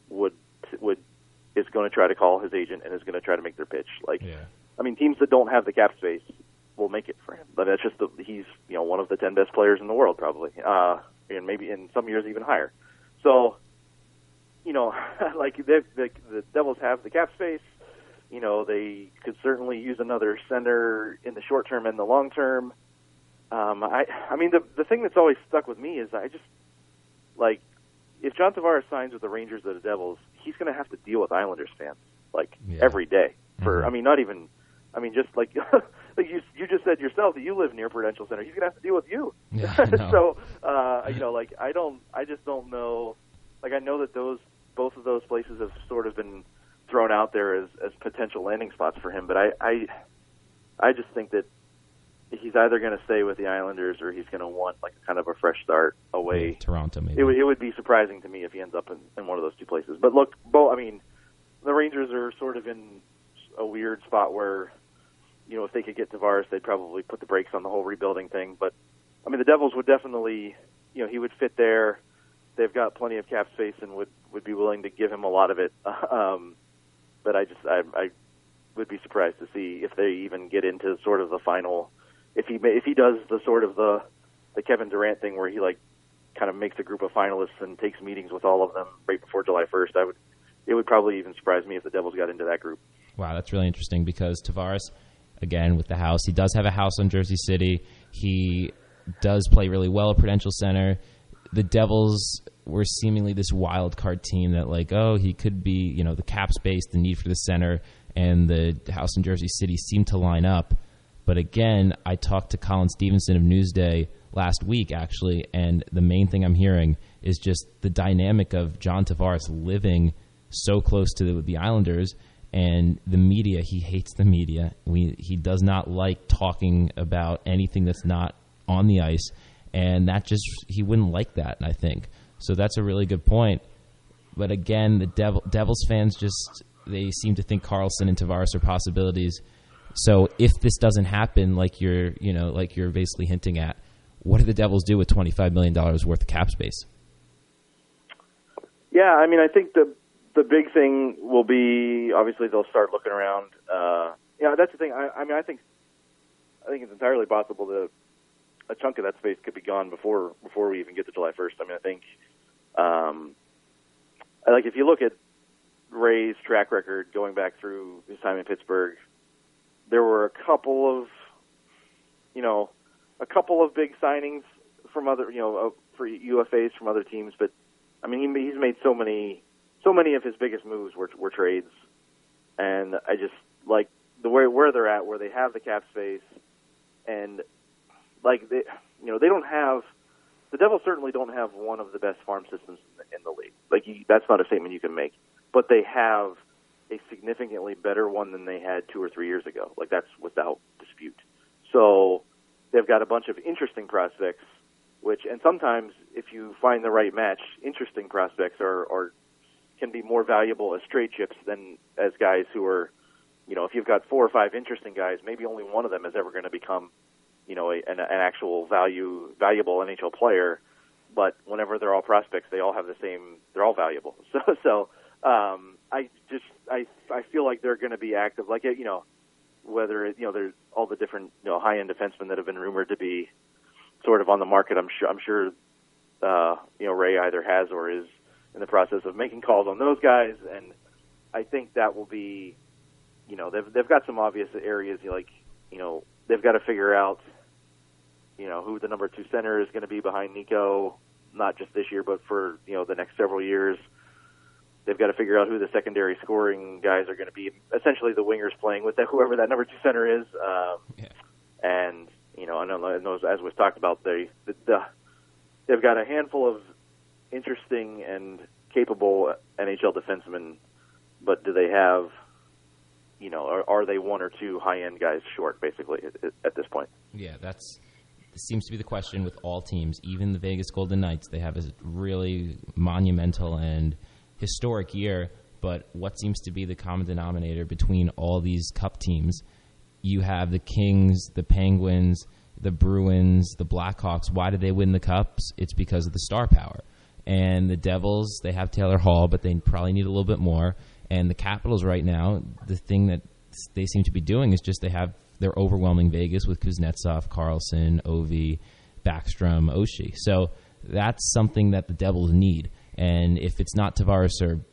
is going to try to call his agent and is going to try to make their pitch. Like, yeah. I mean, teams that don't have the cap space will make it for him, but that's just he's one of the 10 best players in the world probably, and maybe in some years even higher. So, like the Devils have the cap space. They could certainly use another center in the short term and the long term. I mean, the thing that's always stuck with me is I just, like, if John Tavares signs with the Rangers or the Devils, he's going to have to deal with Islanders fans, every day. For, I mean, not even, I mean, just like, like you just said yourself that you live near Prudential Center. He's going to have to deal with you. Yeah, so, like, I just don't know. Like, I know that those both of those places have sort of been thrown out there as potential landing spots for him. But I just think that he's either going to stay with the Islanders or he's going to want like kind of a fresh start away. Toronto, maybe. It would be surprising to me if he ends up in one of those two places. But look, I mean, the Rangers are sort of in a weird spot where, you know, if they could get Tavares, they'd probably put the brakes on the whole rebuilding thing. But, I mean, the Devils would definitely, you know, he would fit there. They've got plenty of cap space and would be willing to give him a lot of it. But I would be surprised to see if they even get into sort of the final. If he does the sort of the Kevin Durant thing where he like kind of makes a group of finalists and takes meetings with all of them right before July 1st, it would probably even surprise me if the Devils got into that group. Wow, that's really interesting because Tavares, again, with the house, he does have a house on Jersey City. He does play really well at Prudential Center. The Devils were seemingly this wild card team that like, oh, he could be, you know, the cap space, the need for the center, and the house in Jersey City seemed to line up. But again, I talked to Colin Stevenson of Newsday last week, actually, and the main thing I'm hearing is just the dynamic of John Tavares living so close to the Islanders and the media. He hates the media. He does not like talking about anything that's not on the ice, and that just, he wouldn't like that, I think. So that's a really good point. But again, the Devils fans just, they seem to think Karlsson and Tavares are possibilities. So if this doesn't happen, like you're basically hinting at, what do the Devils do with $25 million worth of cap space? Yeah, I mean, I think the big thing will be, obviously they'll start looking around. Yeah, that's the thing. I think it's entirely possible that a chunk of that space could be gone before we even get to July 1st. I mean, I think, like if you look at Ray's track record going back through his time in Pittsburgh, there were a couple of big signings from other, for UFAs from other teams. But I mean, he's made so many of his biggest moves were trades, and I just like the way where they're at, where they have the cap space, and like they don't have. The Devils certainly don't have one of the best farm systems in the league. Like that's not a statement you can make, but they have a significantly better one than they had 2 or 3 years ago. Like that's without dispute. So they've got a bunch of interesting prospects, and sometimes if you find the right match, interesting prospects can be more valuable as trade chips than as guys who are, if you've got 4 or 5 interesting guys, maybe only one of them is ever going to become, an actual valuable NHL player. But whenever they're all prospects, they all have they're all valuable. So I feel like they're going to be active, like, whether, there's all the different, high-end defensemen that have been rumored to be sort of on the market. I'm sure, Ray either has or is in the process of making calls on those guys. And I think that will be, they've got some obvious areas, they've got to figure out, who the number 2 center is going to be behind Nico, not just this year, but for, the next several years. They've got to figure out who the secondary scoring guys are going to be. Essentially, the wingers playing with whoever that number 2 center is. And I know as we've talked about, they've got a handful of interesting and capable NHL defensemen, but do they have? Are they 1 or 2 high-end guys short, basically, at this point? Yeah, this seems to be the question with all teams. Even the Vegas Golden Knights, they have a really monumental and historic year, but what seems to be the common denominator between all these cup teams, you have the Kings, the Penguins, the Bruins, the Blackhawks. Why did they win the cups? It's because of the star power. And the Devils, they have Taylor Hall, but they probably need a little bit more. And the Capitals right now, the thing that they seem to be doing is just they're overwhelming Vegas with Kuznetsov, Karlsson, Ovi, Backstrom, Oshie. So that's something that the Devils need. And if it's not Tavares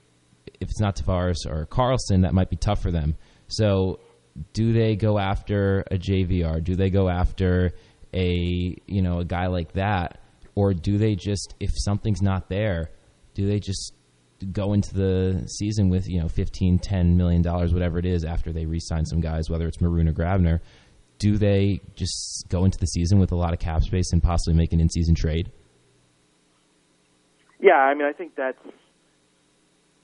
or Karlsson, that might be tough for them. So do they go after a JVR? Do they go after a guy like that? Or do they just, if something's not there, do they just go into the season with, $15, $10 million, whatever it is, after they re-sign some guys, whether it's Maroon or Grabner? Do they just go into the season with a lot of cap space and possibly make an in-season trade? Yeah, I mean, I think that's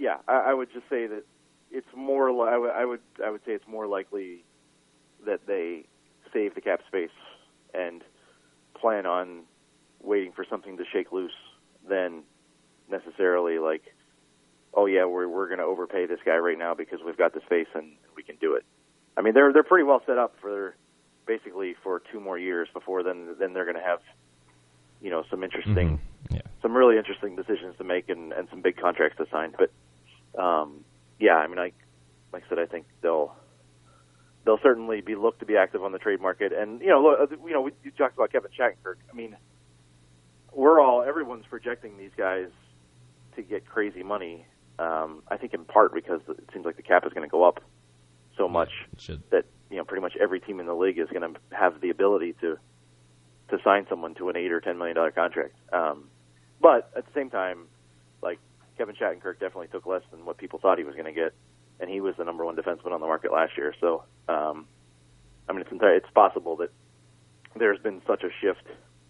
yeah, I would just say that it's more. I would say it's more likely that they save the cap space and plan on waiting for something to shake loose than necessarily like, oh yeah, we're going to overpay this guy right now because we've got the space and we can do it. I mean, they're pretty well set up for basically for 2 more years before then they're going to have, you know, some interesting, some really interesting decisions to make and some big contracts to sign. But yeah, I mean, like I said, I think they'll certainly be looked to be active on the trade market. And you talked about Kevin Shattenkirk. I mean, everyone's projecting these guys to get crazy money. I think in part because it seems like the cap is going to go up so much that pretty much every team in the league is going to have the ability to sign someone to an $8 or $10 million contract. But at the same time, like Kevin Shattenkirk definitely took less than what people thought he was going to get, and he was the number 1 defenseman on the market last year. So, I mean, it's possible that there's been such a shift.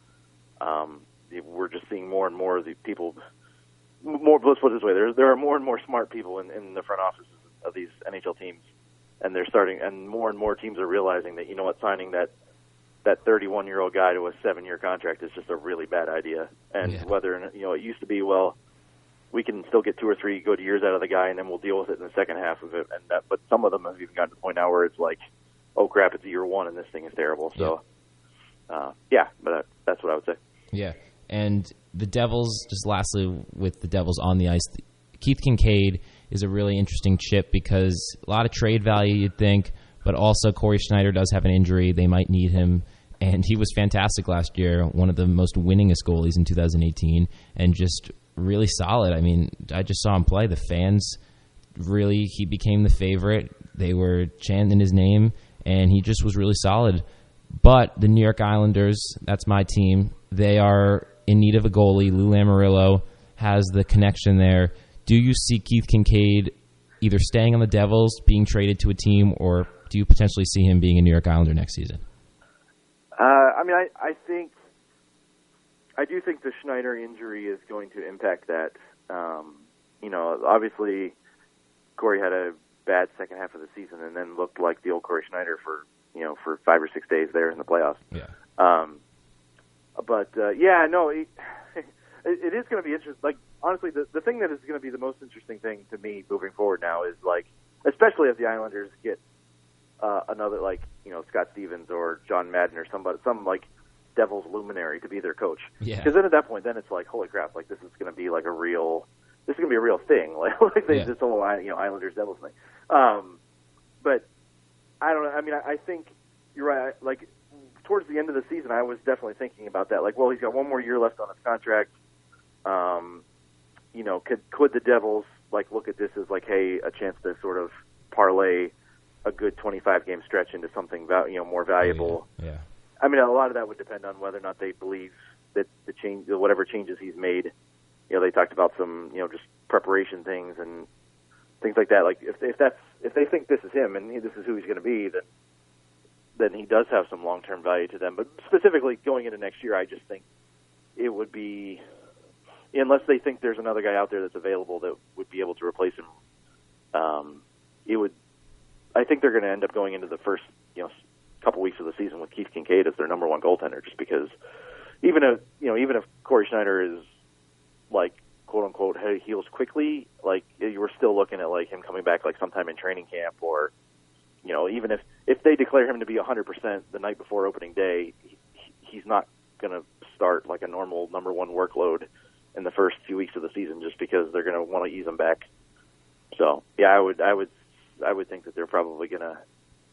We're just seeing more and more of the people. Let's put it this way: there are more and more smart people in the front offices of these NHL teams, and more and more teams are realizing that signing that 31-year-old guy to a 7-year contract is just a really bad idea. And whether it used to be, well, we can still get 2 or 3 good years out of the guy, and then we'll deal with it in the second half of it. But some of them have even gotten to the point now where it's like, oh crap, it's year 1 and this thing is terrible. So, but that's what I would say. Yeah. And the Devils, just lastly with the Devils on the ice, Keith Kincaid is a really interesting chip because a lot of trade value you'd think, but also Corey Schneider does have an injury. They might need him. And he was fantastic last year, one of the most winningest goalies in 2018, and just really solid. I mean, I just saw him play. The fans he became the favorite. They were chanting his name, and he just was really solid. But the New York Islanders, that's my team, they are in need of a goalie. Lou Lamoriello has the connection there. Do you see Keith Kincaid either staying on the Devils, being traded to a team, or do you potentially see him being a New York Islander next season? I mean, I do think the Schneider injury is going to impact that. Obviously, Corey had a bad second half of the season and then looked like the old Corey Schneider for 5 or 6 days there in the playoffs. Yeah. It is going to be interesting. Like, honestly, the thing that is going to be the most interesting thing to me moving forward now is, like, especially if the Islanders get another, like, Scott Stevens or John Madden or some like Devils luminary to be their coach. Yeah. Because then at that point, then it's like, holy crap, like this is going to be like a real thing. Like this whole Islanders Devils thing. But I don't know. I mean, I think you're right. Like towards the end of the season, I was definitely thinking about that. Like, well, he's got 1 more year left on his contract. Could the Devils like look at this as like, hey, a chance to sort of parlay a good 25-game stretch into something more valuable? Yeah. I mean, a lot of that would depend on whether or not they believe that the change, whatever changes he's made. They talked about some, just preparation things and things like that. Like if they think this is him and this is who he's going to be, then he does have some long-term value to them. But specifically going into next year, I just think it would be, unless they think there's another guy out there that's available that would be able to replace him, I think they're going to end up going into the first, couple weeks of the season with Keith Kincaid as their number 1 goaltender, just because even if Corey Schneider is like quote unquote heals quickly, like you were still looking at like him coming back like sometime in training camp, or even if they declare him to be 100% the night before opening day, he's not going to start like a normal number 1 workload in the first few weeks of the season, just because they're going to want to ease him back. So yeah, I would think that they're probably going to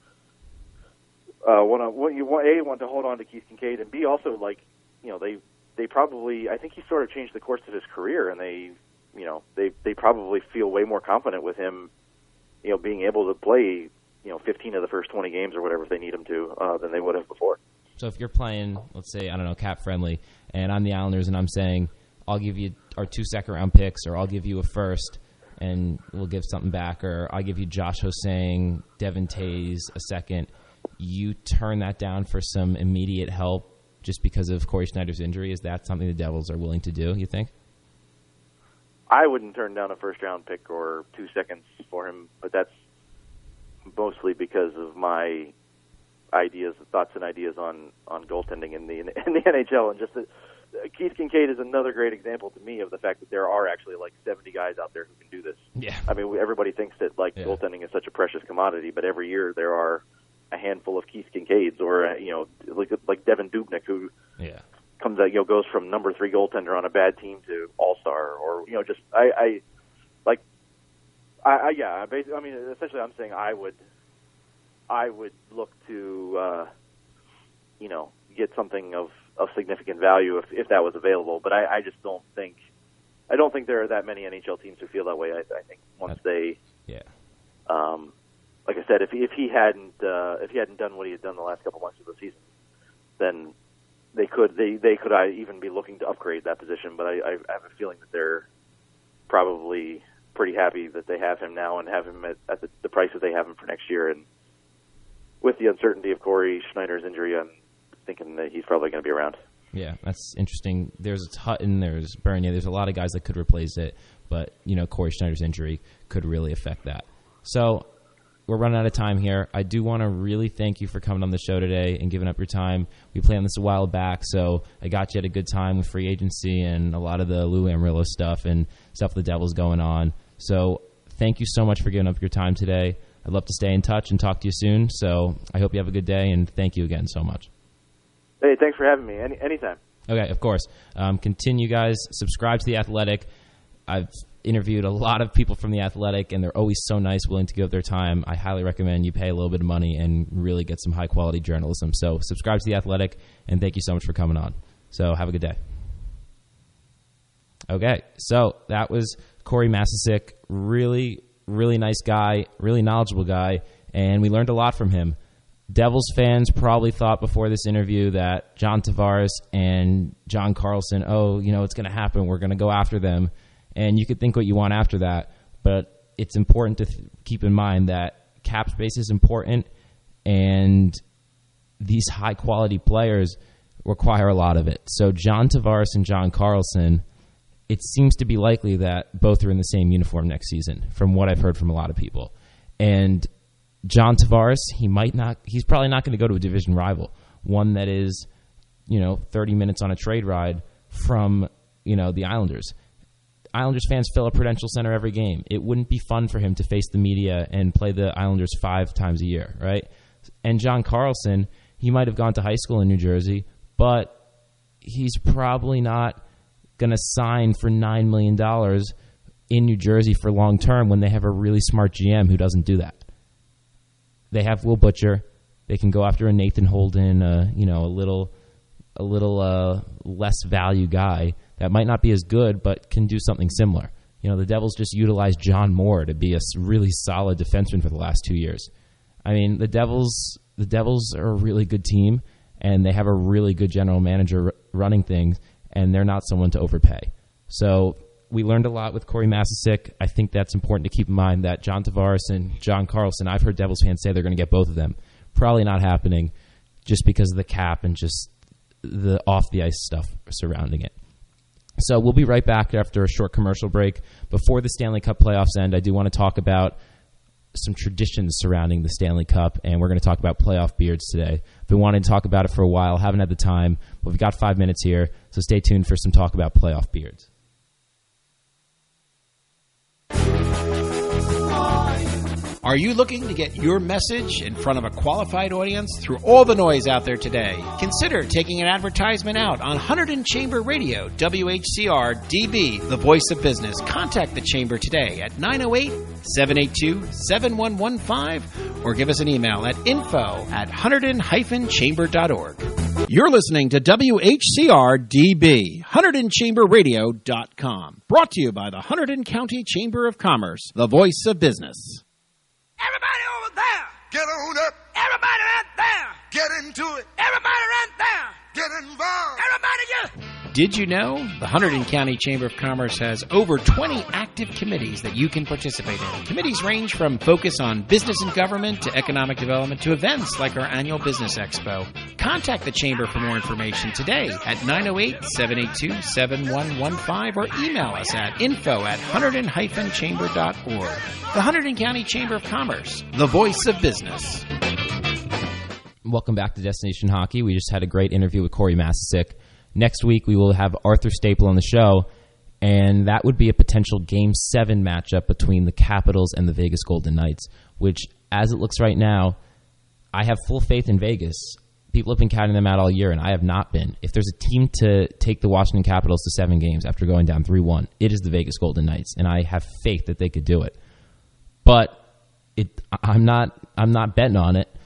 want to hold on to Keith Kincaid, and B, also like they probably, I think he sort of changed the course of his career, and they probably feel way more confident with him, being able to play 15 of the first 20 games or whatever if they need him to than they would have before. So if you're playing, let's say, I don't know, cap friendly, and I'm the Islanders and I'm saying I'll give you our 2 second-round picks, or I'll give you a first and we'll give something back, or I'll give you Josh Hosang, Devin Tays a second, you turn that down for some immediate help just because of Corey Schneider's injury. Is that something the Devils are willing to do, you think? I wouldn't turn down a first-round pick or 2 seconds for him, but that's mostly because of my thoughts and ideas on goaltending in the NHL, and just that Keith Kinkaid is another great example to me of the fact that there are actually like 70 guys out there who can do this. Yeah. I mean, everybody thinks that goaltending is such a precious commodity, but every year there are a handful of Keith Kinkaids, or like Devin Dubnyk, who comes out, goes from number 3 goaltender on a bad team to all-star, or just basically, I mean, essentially, I'm saying I would look to get something of significant value if that was available. But I just don't think there are that many NHL teams who feel that way. I think once they, like I said, if he hadn't done what he had done the last couple months of the season, then they could even be looking to upgrade that position. But I have a feeling that they're probably pretty happy that they have him now and have him at the price that they have him for next year. And with the uncertainty of Corey Schneider's injury, I'm thinking that he's probably going to be around. Yeah, that's interesting. There's Hutton, there's Bernier, there's a lot of guys that could replace it, but Corey Schneider's injury could really affect that. So we're running out of time here. I do want to really thank you for coming on the show today and giving up your time. We planned this a while back, so I got you at a good time with free agency and a lot of the Lou Lamoriello stuff and stuff the Devils going on. So thank you so much for giving up your time today. I'd love to stay in touch and talk to you soon. So I hope you have a good day, and thank you again so much. Hey, thanks for having me. Anytime. Okay, of course. Continue, guys. Subscribe to The Athletic. I've interviewed a lot of people from The Athletic, and they're always so nice, willing to give up their time. I highly recommend you pay a little bit of money and really get some high-quality journalism. So subscribe to The Athletic, and thank you so much for coming on. So have a good day. Okay, so that was Corey Masicyk. Really, really nice guy, really knowledgeable guy, and we learned a lot from him. Devils fans probably thought before this interview that John Tavares and John Carlson, it's going to happen. We're going to go after them. And you could think what you want after that, but it's important to keep in mind that cap space is important, and these high-quality players require a lot of it. So John Tavares and John Carlson, it seems to be likely that both are in the same uniform next season, from what I've heard from a lot of people. And John Tavares, he's probably not going to go to a division rival, one that is, 30 minutes on a trade ride from, the Islanders. Islanders fans fill up Prudential Center every game. It wouldn't be fun for him to face the media and play the Islanders 5 times a year, right? And John Carlson, he might have gone to high school in New Jersey, but he's probably not going to sign for $9 million in New Jersey for long term when they have a really smart GM who doesn't do that. They have Will Butcher. They can go after a Nathan Holden, a little less value guy that might not be as good but can do something similar. The Devils just utilized John Moore to be a really solid defenseman for the last 2 years. I mean, the Devils are a really good team, and they have a really good general manager running things, and they're not someone to overpay. So we learned a lot with Corey Masicyk. I think that's important to keep in mind that John Tavares and John Carlson, I've heard Devils fans say they're going to get both of them. Probably not happening just because of the cap and just the off-the-ice stuff surrounding it. So we'll be right back after a short commercial break. Before the Stanley Cup playoffs end, I do want to talk about some traditions surrounding the Stanley Cup, and we're going to talk about playoff beards today. I've been wanting to talk about it for a while, haven't had the time, but we've got 5 minutes here, so stay tuned for some talk about playoff beards. Are you looking to get your message in front of a qualified audience through all the noise out there today? Consider taking an advertisement out on Hunterdon Chamber Radio, WHCR DB, the voice of business. Contact the Chamber today at 908-782-7115 or give us an email at info@hunterdon-chamber.org. You're listening to WHCR DB, HunterdonChamberRadio.com. Brought to you by the Hunterdon County Chamber of Commerce, the voice of business. Everybody over there, get on up. Everybody right there, get into it. Everybody right there, get involved. Everybody get... Did you know the Hunterdon County Chamber of Commerce has over 20 active committees that you can participate in? Committees range from focus on business and government to economic development to events like our annual Business Expo. Contact the Chamber for more information today at 908-782-7115 or email us at info@hunterdon-chamber.org. The Hunterdon County Chamber of Commerce, the voice of business. Welcome back to Destination Hockey. We just had a great interview with Corey Masisick. Next week, we will have Arthur Staple on the show, and that would be a potential Game 7 matchup between the Capitals and the Vegas Golden Knights, which, as it looks right now, I have full faith in Vegas. People have been counting them out all year, and I have not been. If there's a team to take the Washington Capitals to 7 games after going down 3-1, it is the Vegas Golden Knights, and I have faith that they could do it. But I'm not betting on it.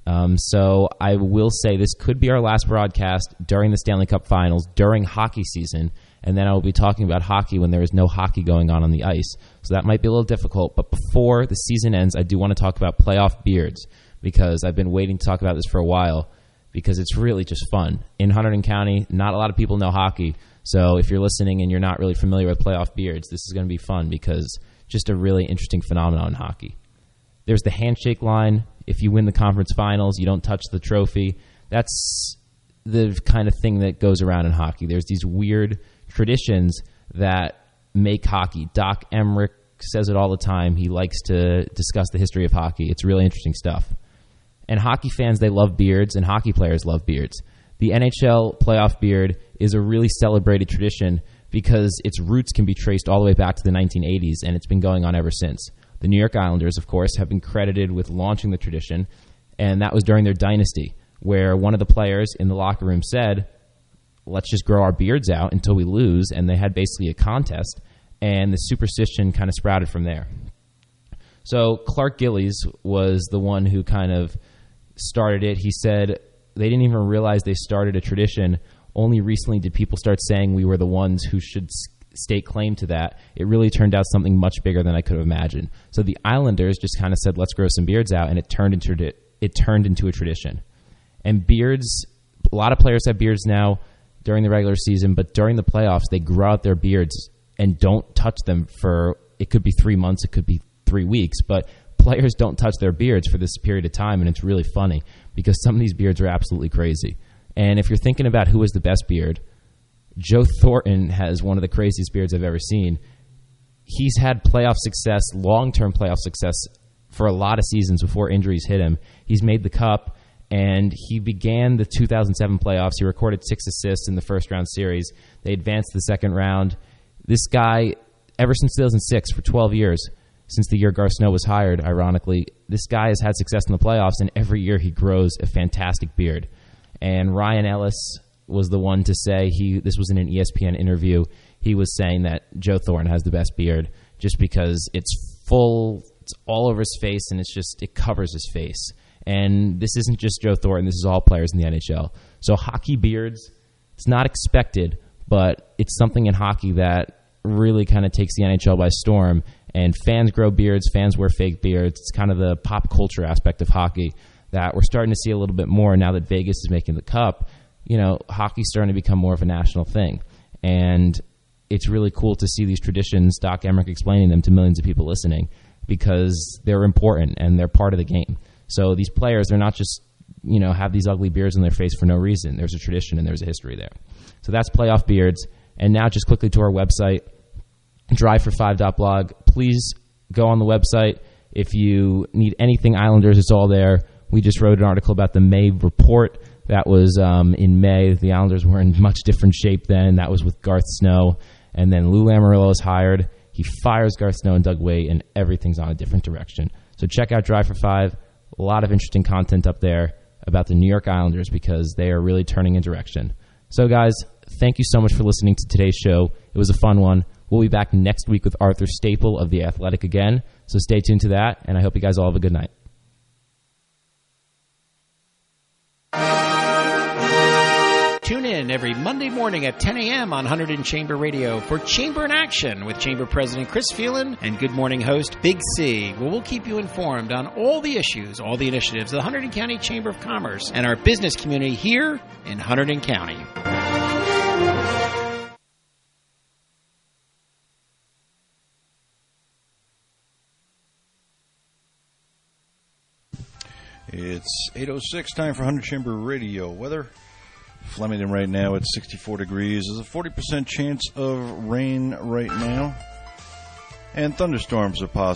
So I will say this could be our last broadcast during the Stanley Cup Finals, during hockey season, and then I will be talking about hockey when there is no hockey going on the ice. So that might be a little difficult, but before the season ends, I do want to talk about playoff beards, because I've been waiting to talk about this for a while, because it's really just fun. In Hunterdon County, not a lot of people know hockey, so if you're listening and you're not really familiar with playoff beards, this is going to be fun, because just a really interesting phenomenon in hockey. There's the handshake line. If you win the conference finals, you don't touch the trophy. That's the kind of thing that goes around in hockey. There's these weird traditions that make hockey. Doc Emmerich says it all the time. He likes to discuss the history of hockey. It's really interesting stuff. And hockey fans, they love beards, and hockey players love beards. The NHL playoff beard is a really celebrated tradition because its roots can be traced all the way back to the 1980s, and it's been going on ever since. The New York Islanders, of course, have been credited with launching the tradition, and that was during their dynasty, where one of the players in the locker room said, let's just grow our beards out until we lose, and they had basically a contest, and the superstition kind of sprouted from there. So Clark Gillies was the one who kind of started it. He said they didn't even realize they started a tradition. Only recently did people start saying we were the ones who should stake claim to that. It really turned out something much bigger than I could have imagined. So the Islanders just kind of said, let's grow some beards out, and it turned into a tradition. And beards, a lot of players have beards now during the regular season, but during the playoffs, they grow out their beards and don't touch them for, it could be 3 months, it could be 3 weeks, but players don't touch their beards for this period of time, and it's really funny because some of these beards are absolutely crazy. And if you're thinking about who has the best beard, Joe Thornton has one of the craziest beards I've ever seen. He's had playoff success, long-term playoff success, for a lot of seasons before injuries hit him. He's made the Cup, and he began the 2007 playoffs. He recorded 6 assists in the first-round series. They advanced to the second round. This guy, ever since 2006, for 12 years, since the year Garth Snow was hired, ironically, this guy has had success in the playoffs, and every year he grows a fantastic beard. And Ryan Ellis was the one to say, this was in an ESPN interview, he was saying that Joe Thornton has the best beard just because it's full, it's all over his face, and it covers his face. And this isn't just Joe Thornton, this is all players in the NHL. So hockey beards, it's not expected, but it's something in hockey that really kind of takes the NHL by storm. And fans grow beards, fans wear fake beards. It's kind of the pop culture aspect of hockey that we're starting to see a little bit more now that Vegas is making the Cup. You know, hockey's starting to become more of a national thing. And it's really cool to see these traditions, Doc Emmerich explaining them to millions of people listening, because they're important and they're part of the game. So these players, they're not just, have these ugly beards on their face for no reason. There's a tradition and there's a history there. So that's playoff beards. And now just quickly to our website, drivefor5.blog. Please go on the website. If you need anything Islanders, it's all there. We just wrote an article about the May report. That was in May. The Islanders were in much different shape then. That was with Garth Snow. And then Lou Lamoriello is hired. He fires Garth Snow and Doug Weight, and everything's on a different direction. So check out Drive for 5. A lot of interesting content up there about the New York Islanders because they are really turning a direction. So, guys, thank you so much for listening to today's show. It was a fun one. We'll be back next week with Arthur Staple of The Athletic again. So stay tuned to that, and I hope you guys all have a good night. Tune in every Monday morning at 10 a.m. on Hunterdon Chamber Radio for Chamber in Action with Chamber President Chris Phelan and Good Morning host Big C, where we'll keep you informed on all the issues, all the initiatives of the Hunterdon County Chamber of Commerce and our business community here in Hunterdon County. It's 8:06, time for 100 Chamber Radio weather. Flemington right now at 64 degrees. There's a 40% chance of rain right now. And thunderstorms are possible.